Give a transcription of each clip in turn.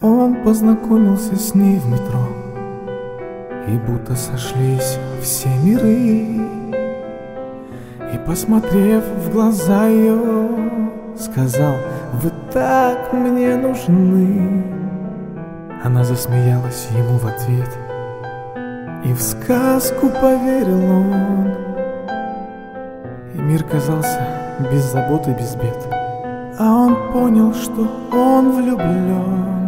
Он познакомился с ней в метро, и будто сошлись все миры. И, посмотрев в глаза ее, сказал: вы так мне нужны. Она засмеялась ему в ответ, и в сказку поверил он. И мир казался без забот и без бед, а он понял, что он влюблен.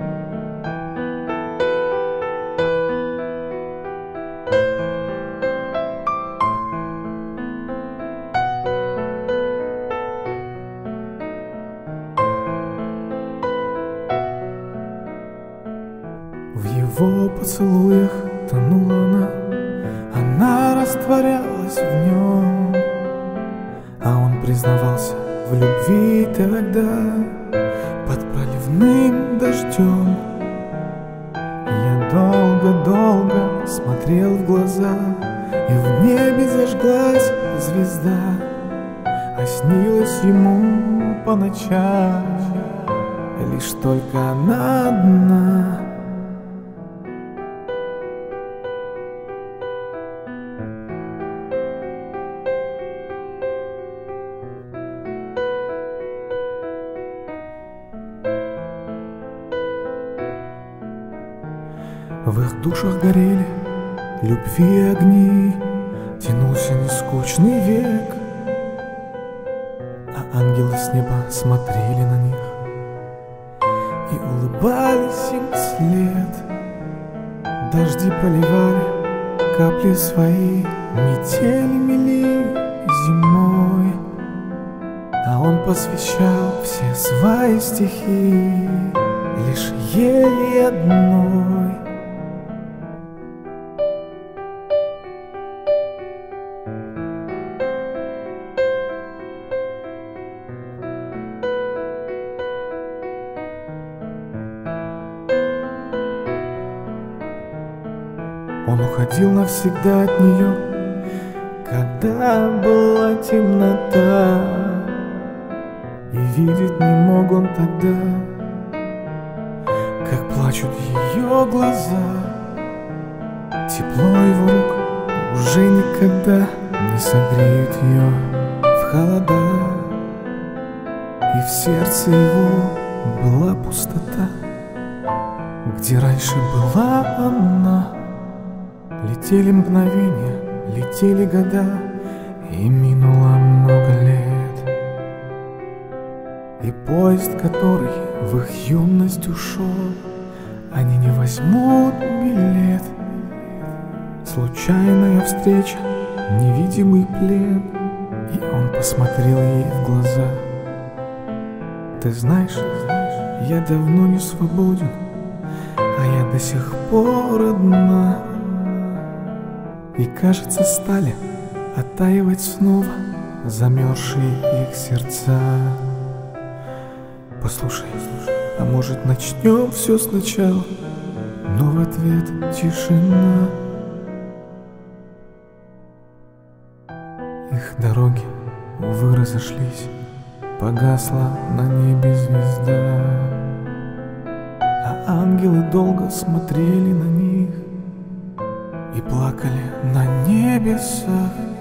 В его поцелуях тонула она растворялась в нем. А он признавался в любви тогда под проливным дождем. Я долго-долго смотрел в глаза, и в небе зажглась звезда, а снилась ему по ночам лишь только она одна. В их душах горели любви огни, тянулся нескучный век, а ангелы с неба смотрели на них и улыбались им вслед. Дожди проливали капли свои, метели мели зимой, а он посвящал все свои стихи лишь ей одной. Он уходил навсегда от нее, когда была темнота, и видеть не мог он тогда, как плачут ее глаза. Тепло его рук уже никогда не согреют ее в холода, и в сердце его была пустота, где раньше была она. Летели мгновения, летели года, и минуло много лет. И поезд, который в их юность ушел, они не возьмут билет. Случайная встреча, невидимый плен, и он посмотрел ей в глаза. Ты знаешь, я давно не свободен, а я до сих пор одна. И, кажется, стали оттаивать снова замерзшие их сердца. Послушай, а может начнем все сначала? Но в ответ тишина. Их дороги, увы, разошлись, погасла на небе звезда, а ангелы долго смотрели на них и плакали на небесах.